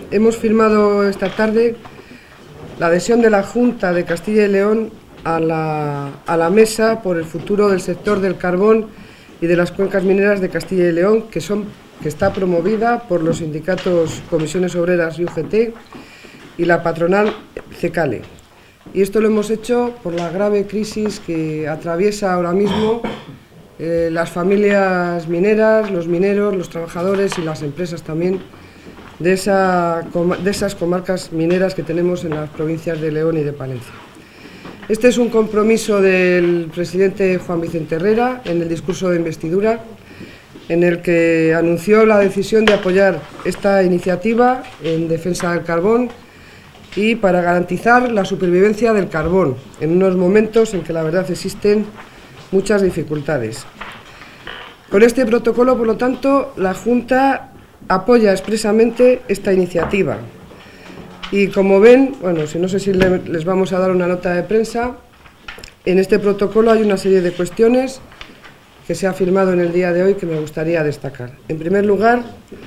hemos firmado esta tarde la adhesión de la Junta de Castilla y León a la Mesa por el futuro del sector del carbón y de las cuencas mineras de Castilla y León, que está promovida por los sindicatos Comisiones Obreras y UGT y la patronal CECALE. Y esto lo hemos hecho por la grave crisis que atraviesa ahora mismo las familias mineras, los mineros, los trabajadores y las empresas también de esas comarcas mineras que tenemos en las provincias de León y de Palencia. Este es un compromiso del presidente Juan Vicente Herrera en el discurso de investidura, en el que anunció la decisión de apoyar esta iniciativa en defensa del carbón y para garantizar la supervivencia del carbón en unos momentos en que la verdad existen muchas dificultades. Con este protocolo, por lo tanto, la Junta apoya expresamente esta iniciativa. Y como ven, no sé si les vamos a dar una nota de prensa, en este protocolo hay una serie de cuestiones que se ha firmado en el día de hoy que me gustaría destacar. En primer lugar,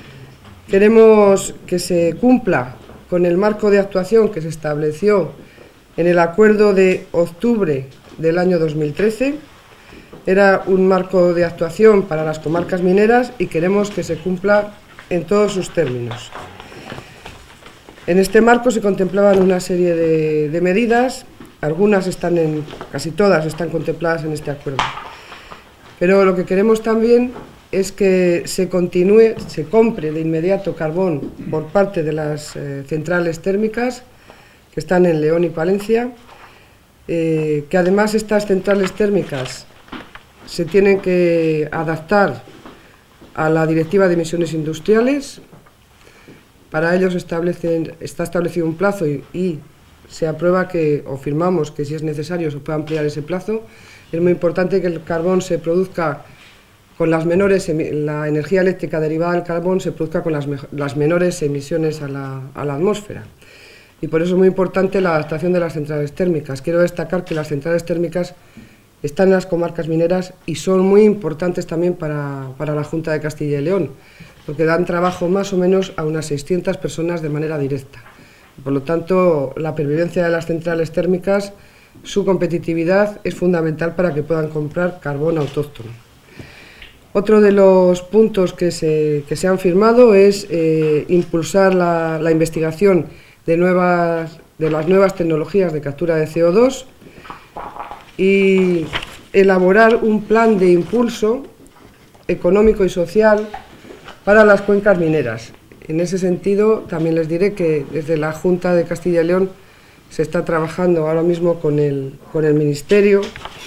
queremos que se cumpla con el marco de actuación que se estableció en el acuerdo de octubre del año 2013. Era un marco de actuación para las comarcas mineras y queremos que se cumpla en todos sus términos. En este marco se contemplaban una serie de medidas, casi todas están contempladas en este acuerdo. Pero lo que queremos también es que se compre de inmediato carbón por parte de las centrales térmicas que están en León y Palencia, que además estas centrales térmicas se tienen que adaptar a la Directiva de Emisiones Industriales. Para ello está establecido un plazo y se aprueba firmamos que si es necesario se puede ampliar ese plazo. Es muy importante que el carbón se produzca con la energía eléctrica derivada del carbón se produzca con las menores emisiones a la atmósfera. Y por eso es muy importante la adaptación de las centrales térmicas. Quiero destacar que las centrales térmicas están en las comarcas mineras y son muy importantes también para la Junta de Castilla y León, porque dan trabajo más o menos a unas 600 personas de manera directa. Por lo tanto, la pervivencia de las centrales térmicas, su competitividad es fundamental para que puedan comprar carbón autóctono. Otro de los puntos que se han firmado es impulsar la investigación de las nuevas tecnologías de captura de CO2 y elaborar un plan de impulso económico y social para las cuencas mineras. En ese sentido, también les diré que desde la Junta de Castilla y León se está trabajando ahora mismo con el Ministerio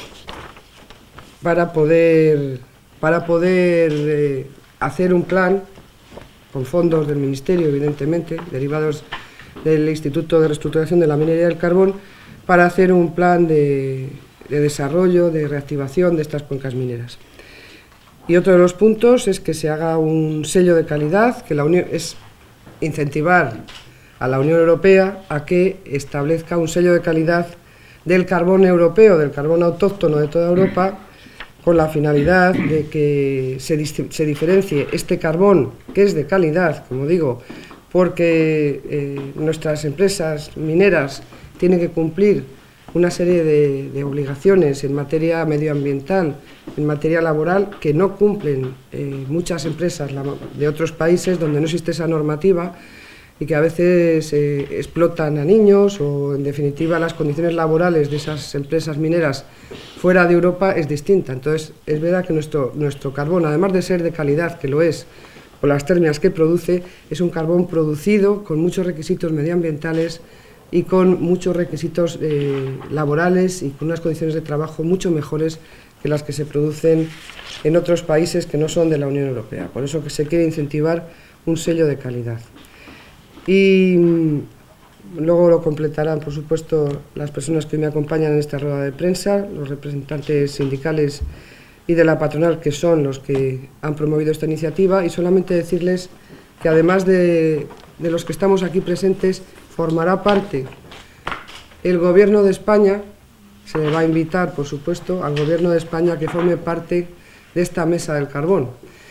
para poder hacer un plan con fondos del Ministerio, evidentemente, derivados del Instituto de Reestructuración de la Minería del Carbón, para hacer un plan de desarrollo, de reactivación de estas cuencas mineras. Y otro de los puntos es que se haga un sello de calidad, que es incentivar a la Unión Europea a que establezca un sello de calidad del carbón europeo, del carbón autóctono de toda Europa, con la finalidad de que se diferencie este carbón, que es de calidad, como digo, porque nuestras empresas mineras tienen que cumplir una serie de obligaciones en materia medioambiental, en materia laboral, que no cumplen muchas empresas de otros países donde no existe esa normativa y que a veces explotan a niños o, en definitiva, las condiciones laborales de esas empresas mineras fuera de Europa es distinta. Entonces, es verdad que nuestro carbón, además de ser de calidad, que lo es, por las termias que produce, es un carbón producido con muchos requisitos medioambientales y con muchos requisitos laborales y con unas condiciones de trabajo mucho mejores que las que se producen en otros países que no son de la Unión Europea. Por eso que se quiere incentivar un sello de calidad. Y luego lo completarán, por supuesto, las personas que me acompañan en esta rueda de prensa, los representantes sindicales y de la patronal, que son los que han promovido esta iniciativa, y solamente decirles que además de los que estamos aquí presentes, formará parte el Gobierno de España. Se le va a invitar, por supuesto, al Gobierno de España que forme parte de esta mesa del carbón.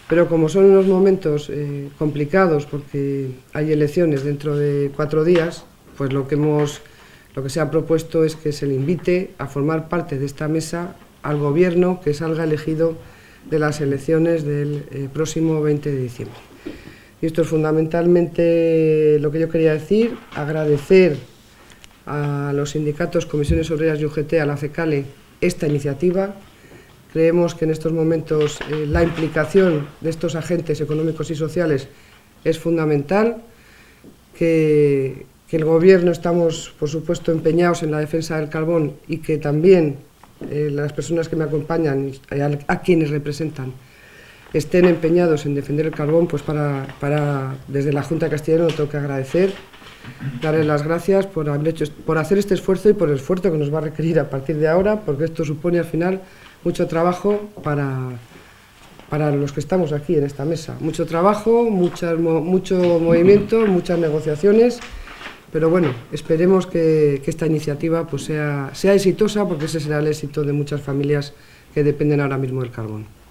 pero como son unos momentos complicados porque hay elecciones dentro de 4 días, pues lo que se ha propuesto es que se le invite a formar parte de esta mesa al Gobierno que salga elegido de las elecciones del próximo 20 de diciembre. Y esto es fundamentalmente lo que yo quería decir, agradecer a los sindicatos, comisiones obreras y UGT, a la CECALE, esta iniciativa. Creemos que en estos momentos la implicación de estos agentes económicos y sociales es fundamental, que el Gobierno estamos, por supuesto, empeñados en la defensa del carbón y que también las personas que me acompañan, a quienes representan, estén empeñados en defender el carbón, pues desde la Junta de Castilla y León lo tengo que agradecer, darles las gracias por hacer este esfuerzo y por el esfuerzo que nos va a requerir a partir de ahora, porque esto supone al final mucho trabajo para los que estamos aquí en esta mesa. Mucho trabajo, mucho movimiento, muchas negociaciones, pero bueno, esperemos que esta iniciativa pues sea exitosa, porque ese será el éxito de muchas familias que dependen ahora mismo del carbón.